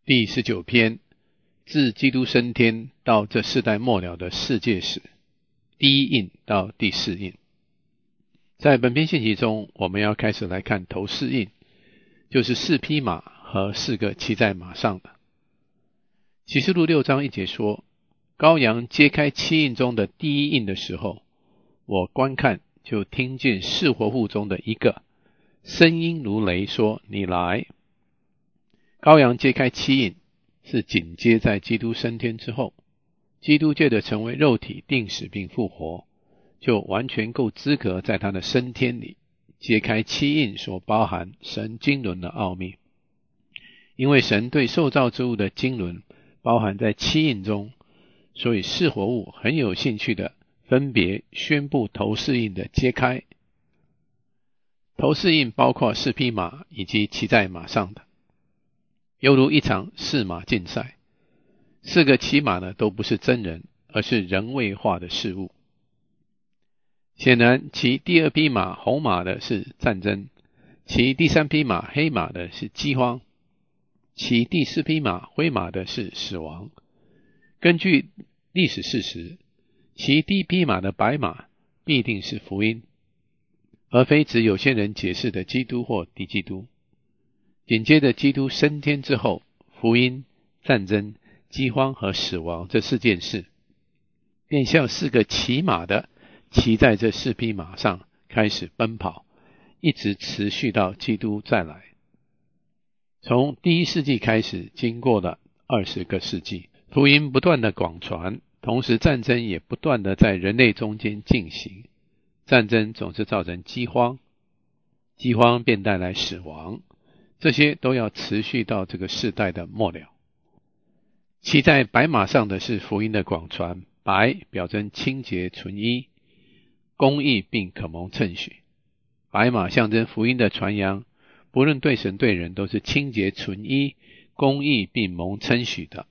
第19篇，自基督升天到这世代末了的世界史，第一印到第四印。在本篇信息中，我们要开始来看头四印，就是4匹马和4个骑在马上的。启示录6章1节说，羔羊揭开7印中的第一印的时候，我观看，就听见4活物中的一个声音如雷说，你来。羔羊揭开7印，是紧接在基督升天之后，基督借着成为肉体定死并复活，就完全够资格在他的升天里揭开7印所包含神经纶的奥秘。因为神对受造之物的经纶包含在7印中，所以4活物很有兴趣的分别宣布头4印的揭开。头4印包括4匹马以及骑在马上的，犹如一场4马竞赛。4个骑马呢都不是真人，而是人位化的事物。显然骑第2匹马红马的是战争，骑第3匹马黑马的是饥荒，骑第4匹马灰马的是死亡。根据历史事实，骑第1匹马的白马必定是福音，而非指有些人解释的基督或敌基督。紧接着基督升天之后，福音、战争、饥荒和死亡这4件事，便像4个骑马的骑在这4匹马上开始奔跑，一直持续到基督再来。从第1世纪开始，经过了20个世纪，福音不断的广传，同时战争也不断的在人类中间进行。战争总是造成饥荒，饥荒便带来死亡，这些都要持续到这个世代的末了。骑在白马上的是福音的广传，白表征清洁纯一、公义并可蒙称许。白马象征福音的传扬，不论对神对人都是清洁纯一、公义并蒙称许的。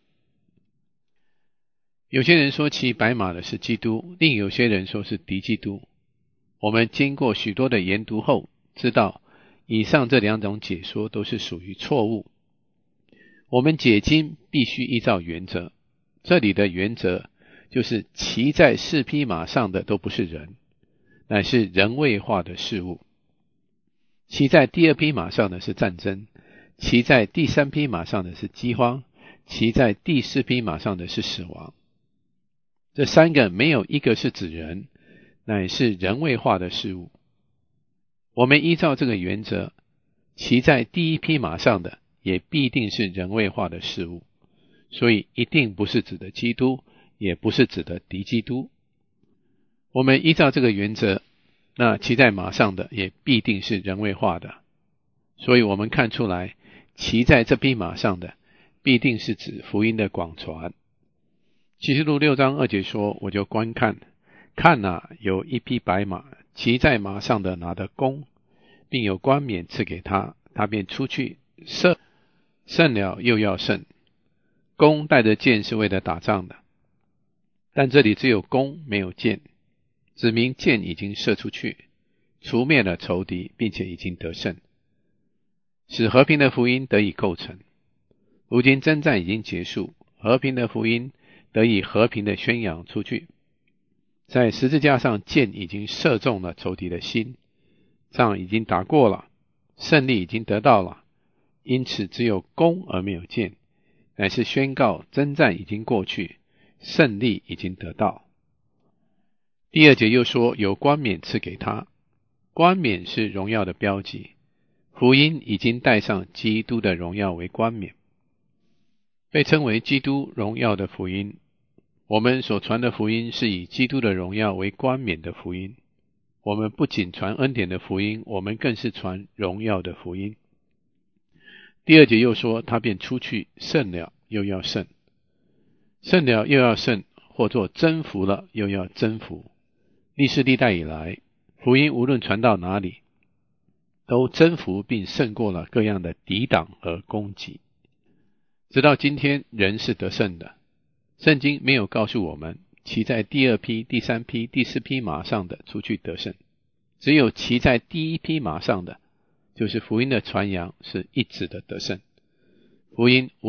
有些人说骑白马的是基督，另有些人说是敌基督。我们经过许多的研读后，知道以上这2种解说都是属于错误。我们解经必须依照原则，这里的原则就是骑在4匹马上的都不是人，乃是人位化的事物。骑在第2匹马上的是战争，骑在第3匹马上的是饥荒，骑在第4匹马上的是死亡。这3个没有一个是指人，乃是人位化的事物。我们依照这个原则，骑在第1匹马上的也必定是人位化的事物，所以一定不是指的基督，也不是指的敌基督。我们依照这个原则，那骑在马上的也必定是人位化的，所以我们看出来，骑在这匹马上的必定是指福音的广传。启示录6章2节说，我就观看，看哪，有一匹白马，骑在马上的拿的弓，并有冠冕赐给他，他便出去胜了又要胜。弓带着箭是为了打仗的，但这里只有弓没有箭，指明箭已经射出去，除灭了仇敌，并且已经得胜，使和平的福音得以构成。如今征战已经结束，和平的福音得以和平的宣扬出去。在十字架上，箭已经射中了仇敌的心，仗已经打过了，胜利已经得到了，因此只有弓而没有箭，乃是宣告征战已经过去，胜利已经得到。第2节又说，有冠冕赐给他，冠冕是荣耀的标记，福音已经带上基督的荣耀为冠冕，被称为基督荣耀的福音。我们所传的福音是以基督的荣耀为冠冕的福音。我们不仅传恩典的福音，我们更是传荣耀的福音。第2节又说，他便出去胜了又要胜。胜了又要胜，或作征服了又要征服。历世历代以来，福音无论传到哪里，都征服并胜过了各样的抵挡和攻击。直到今天，人是得胜的。圣经没有告诉我们骑在第2匹、第3匹、第4匹马上的出去得胜，只有骑在第1匹马上的，就是福音的传扬，是一直的得胜。福音无论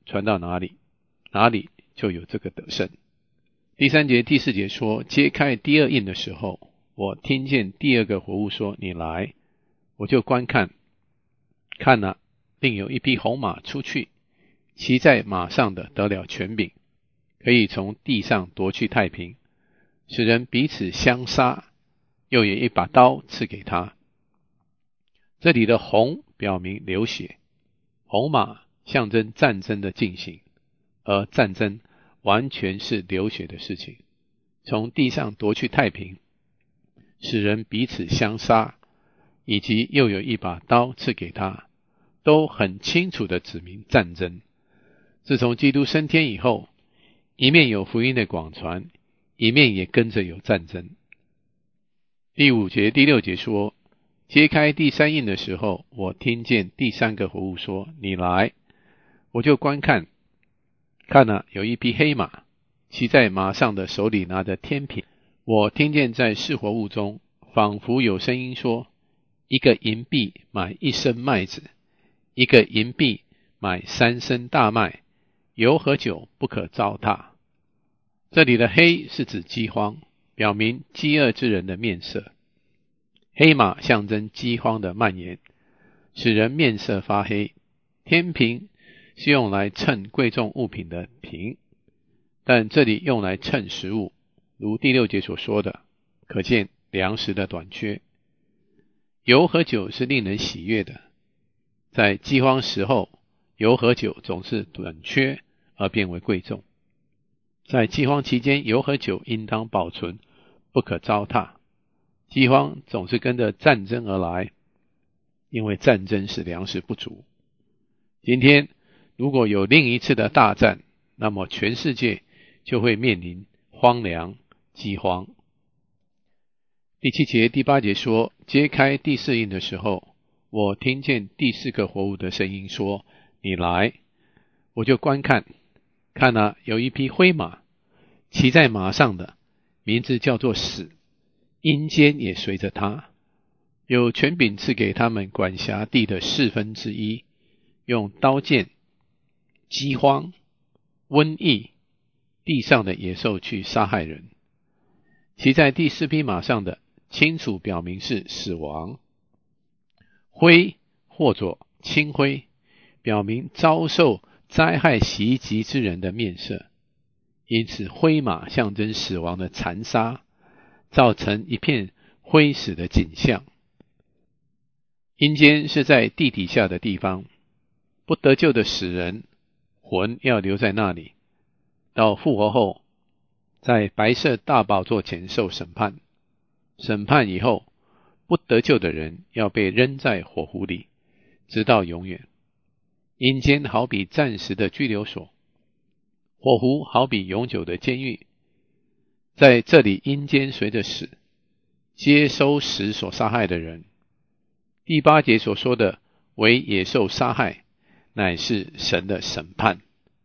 传到哪里，哪里就有这个得胜。第3节、第4节说，揭开第二印的时候，我听见第二个活物说，你来，我就观看，看哪，另有一匹红马出去，骑在马上的得了权柄，可以从地上夺去太平，使人彼此相杀，又有一把刀赐给他。这里的红表明流血，红马象征战争的进行，而战争完全是流血的事情。从地上夺去太平，使人彼此相杀，以及又有一把刀赐给他，都很清楚地指明战争。自从基督升天以后，一面有福音的广传，一面也跟着有战争。第5节、第6节说，揭开第3印的时候，我听见第3个活物说，你来，我就观看，看哪，有一匹黑马，骑在马上的手里拿着天平。我听见在四活物中，仿佛有声音说，一个银币买1升麦子，一个银币买3升大麦，油和酒不可糟蹋。这里的黑是指饥荒，表明饥饿之人的面色。黑马象征饥荒的蔓延，使人面色发黑。天平是用来称贵重物品的瓶，但这里用来称食物，如第6节所说的，可见粮食的短缺。油和酒是令人喜悦的，在饥荒时候，油和酒总是短缺而变为贵重。在饥荒期间，油和酒应当保存，不可糟蹋。饥荒总是跟着战争而来，因为战争使粮食不足。今天如果有另一次的大战，那么全世界就会面临荒凉、饥荒。第7节、第8节说，揭开第4印的时候，我听见第4个活物的声音说，你来，我就观看，看哪，有一匹灰马，骑在马上的名字叫做死，阴间也随着他，有权柄赐给他们管辖地的1/4，用刀剑、饥荒、瘟疫、地上的野兽去杀害人。骑在第4匹马上的清楚表明是死亡。灰或者青灰表明遭受灾害袭击之人的面色，因此灰马象征死亡的残杀，造成一片灰死的景象。阴间是在地底下的地方，不得救的死人魂要留在那里，到复活后在白色大宝座前受审判。审判以后，不得救的人要被扔在火湖里，直到永远。阴间好比暂时的拘留所，火湖好比永久的监狱。在这里，阴间随着死，接收死所杀害的人。第8节所说的为野兽杀害，乃是神的审判。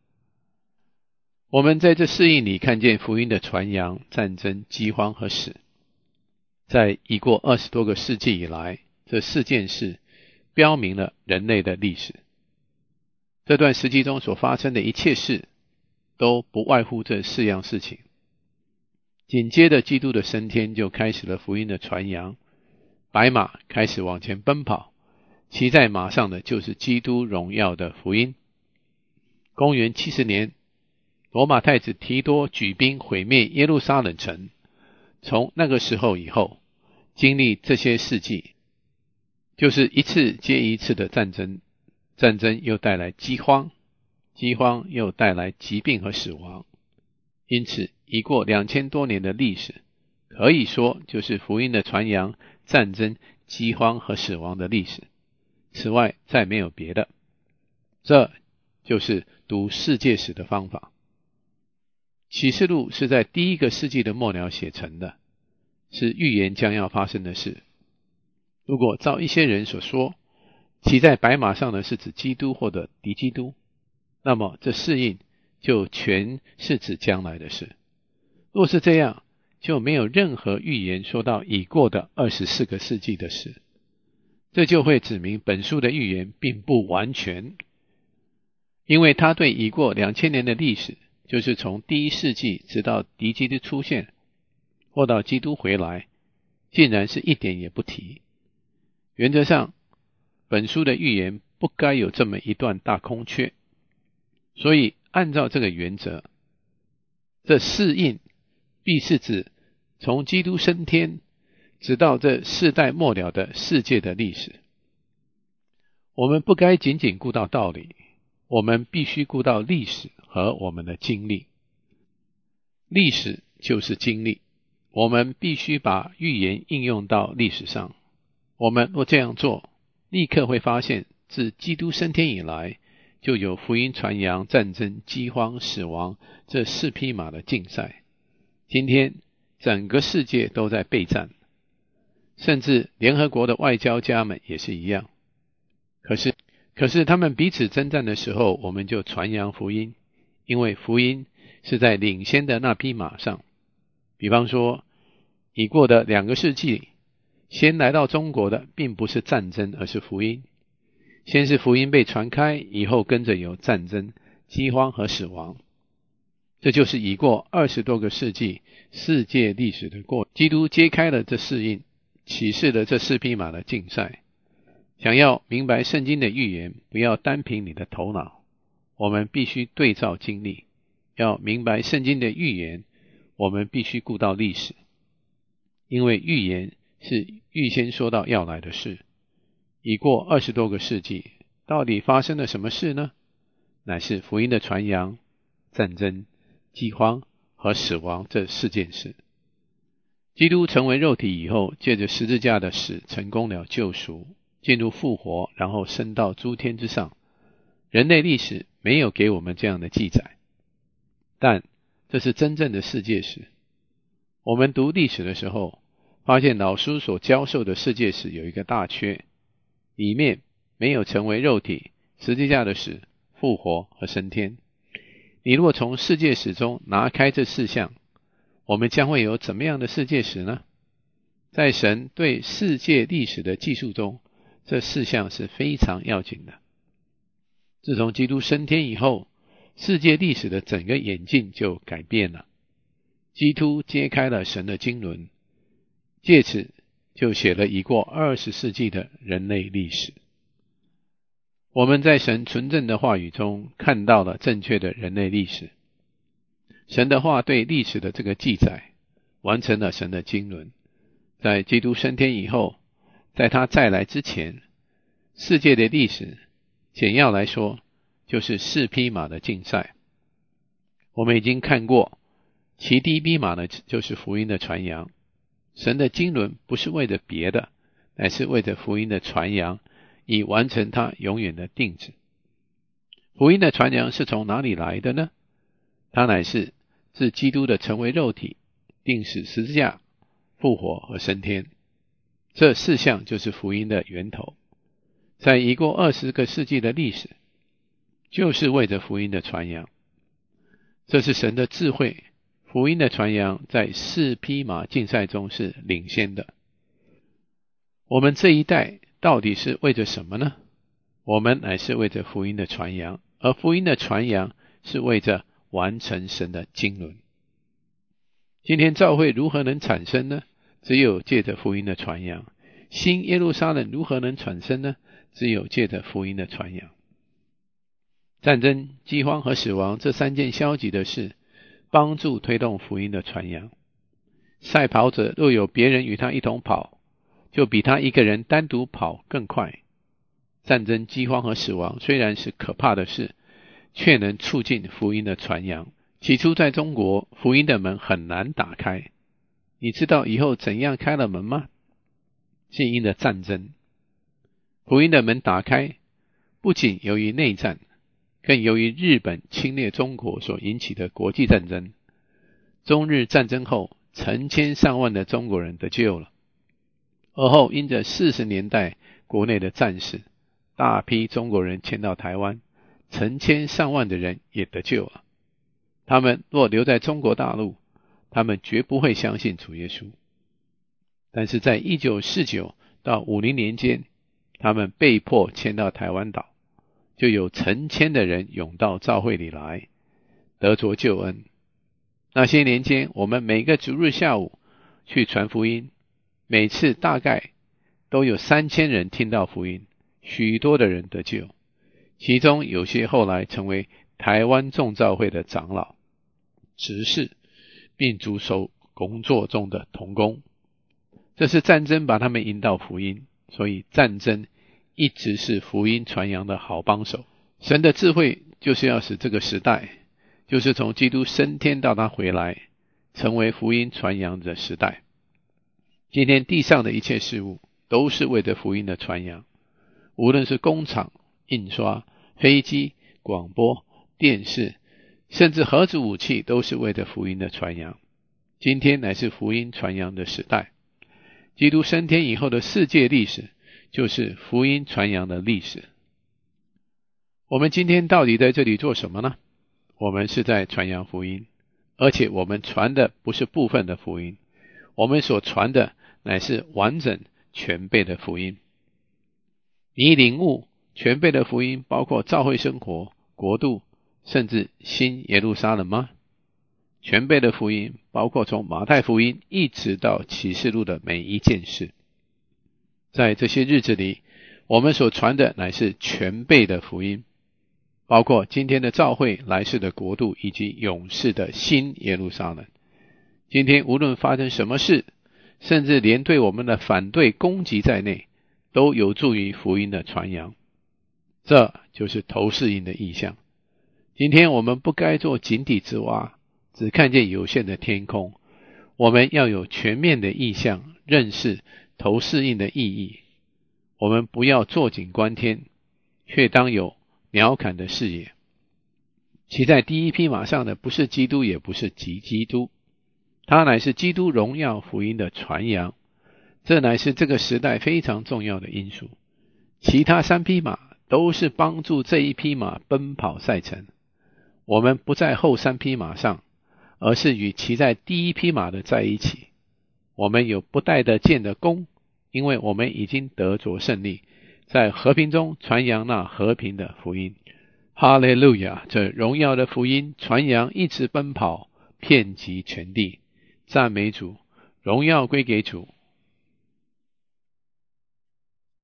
我们在这4印里看见福音的传扬、战争、饥荒和死。在已过20多个世纪以来，这4件事标明了人类的历史。这段时期中所发生的一切事，都不外乎这4样事情。紧接着基督的升天，就开始了福音的传扬。白马开始往前奔跑，骑在马上的就是基督荣耀的福音。公元70年，罗马太子提多举兵毁灭耶路撒冷城。从那个时候以后，经历这些世纪，就是一次接一次的战争，战争又带来饥荒，饥荒又带来疾病和死亡。因此已过2000多年的历史，可以说就是福音的传扬、战争、饥荒和死亡的历史。此外再没有别的。这就是读世界史的方法。启示录是在第1个世纪的末了写成的，是预言将要发生的事。如果照一些人所说，骑在白马上的是指基督或者敌基督，那么这4印就全是指将来的事。若是这样，就没有任何预言说到已过的24个世纪的事，这就会指明本书的预言并不完全。 因为他对已过2000年的历史，就是从第1世纪直到敌基督出现，或到基督回来，竟然是一点也不提。原则上，本书的预言不该有这么一段大空缺，所以按照这个原则，这四印必是指从基督升天直到这世代末了的世界的历史。我们不该仅仅顾到道理，我们必须顾到历史和我们的经历。历史就是经历，我们必须把预言应用到历史上。我们若这样做，立刻会发现自基督升天以来，就有福音传扬、战争、饥荒、死亡这4匹马的竞赛。今天整个世界都在备战，甚至联合国的外交家们也是一样。可是他们彼此征战的时候，我们就传扬福音，因为福音是在领先的那匹马上。比方说，已过的2个世纪，先来到中国的并不是战争，而是福音。先是福音被传开，以后跟着有战争、饥荒和死亡。这就是已过20多个世纪世界历史的过程。基督揭开了这4印，启示了这4匹马的竞赛。想要明白圣经的预言，不要单凭你的头脑，我们必须对照经历。要明白圣经的预言，我们必须顾到历史，因为预言是预先说到要来的事。已过20多个世纪，到底发生了什么事呢？乃是福音的传扬、战争、饥荒和死亡这4件事。基督成为肉体以后，借着十字架的死成功了救赎，进入复活，然后升到诸天之上。人类历史没有给我们这样的记载，但这是真正的世界史。我们读历史的时候，发现老师所教授的世界史有一个大缺，里面没有成为肉体、十字架的死、复活和升天。你若从世界史中拿开这4项，我们将会有怎么样的世界史呢？在神对世界历史的记述中，这4项是非常要紧的。自从基督升天以后，世界历史的整个演进就改变了。基督揭开了神的经纶，借此就写了已过20世纪的人类历史。我们在神纯正的话语中看到了正确的人类历史。神的话对历史的这个记载，完成了神的经纶。在基督升天以后，在他再来之前，世界的历史简要来说就是4匹马的竞赛。我们已经看过，骑第1匹马呢，就是福音的传扬。神的经纶不是为了别的，乃是为了福音的传扬，以完成他永远的定旨。福音的传扬是从哪里来的呢？它乃是自基督的成为肉体、钉死十字架、复活和升天。这4项就是福音的源头。在已过20个世纪的历史，就是为着福音的传扬。这是神的智慧，福音的传扬在4匹马竞赛中是领先的。我们这一代到底是为着什么呢？我们乃是为着福音的传扬，而福音的传扬是为着完成神的经纶。今天教会如何能产生呢？只有借着福音的传扬。新耶路撒冷如何能产生呢？只有借着福音的传扬。战争、饥荒和死亡这3件消极的事，帮助推动福音的传扬。赛跑者若有别人与他一同跑，就比他一个人单独跑更快。战争、饥荒和死亡虽然是可怕的事，却能促进福音的传扬。起初在中国，福音的门很难打开。你知道以后怎样开了门吗？是因着战争。福音的门打开，不仅由于内战，更由于日本侵略中国所引起的国际战争。中日战争后，成千上万的中国人得救了。而后因着40年代国内的战事，大批中国人迁到台湾，成千上万的人也得救了。他们若留在中国大陆，他们绝不会相信主耶稣。但是在1949到50年间，他们被迫迁到台湾岛， 就有成千的人涌到教会里来，得着救恩。那些年间，我们每个主日下午去传福音，每次大概都有3000人听到福音，许多的人得救，其中有些后来成为台湾众教会的长老、执事，并主守工作中的同工。这是战争把他们引导福音，所以战争一直是福音传扬的好帮手。神的智慧就是要使这个时代，就是从基督升天到他回来，成为福音传扬的时代。今天地上的一切事物都是为着福音的传扬，无论是工厂、印刷、飞机、广播、电视，甚至核子武器，都是为着福音的传扬。今天乃是福音传扬的时代。基督升天以后的世界历史，就是福音传扬的历史。我们今天到底在这里做什么呢？我们是在传扬福音，而且我们传的不是部分的福音，我们所传的乃是完整全备的福音。你领悟全备的福音包括教会生活、国度，甚至新耶路撒冷吗？全备的福音包括从马太福音一直到启示录的每一件事。在这些日子里，我们所传的乃是全备的福音，包括今天的教会、来世的国度以及永世的新耶路撒冷。今天无论发生什么事，甚至连对我们的反对攻击在内，都有助于福音的传扬。这就是投世印的意象。今天我们不该做井底之蛙，只看见有限的天空。我们要有全面的意象，认识投世印的意义。我们不要坐井观天，却当有鸟瞰的视野。骑在第一匹马上的不是基督，也不是基督，他乃是基督荣耀福音的传扬。这乃是这个时代非常重要的因素。其他3匹马都是帮助这一匹马奔跑赛程。我们不在后3匹马上，而是与骑在第一匹马的在一起。我们有不带得剑的弓，因为我们已经得着胜利，在和平中传扬那和平的福音。哈利路亚！这荣耀的福音传扬一直奔跑，遍及全地。赞美主，荣耀归给主。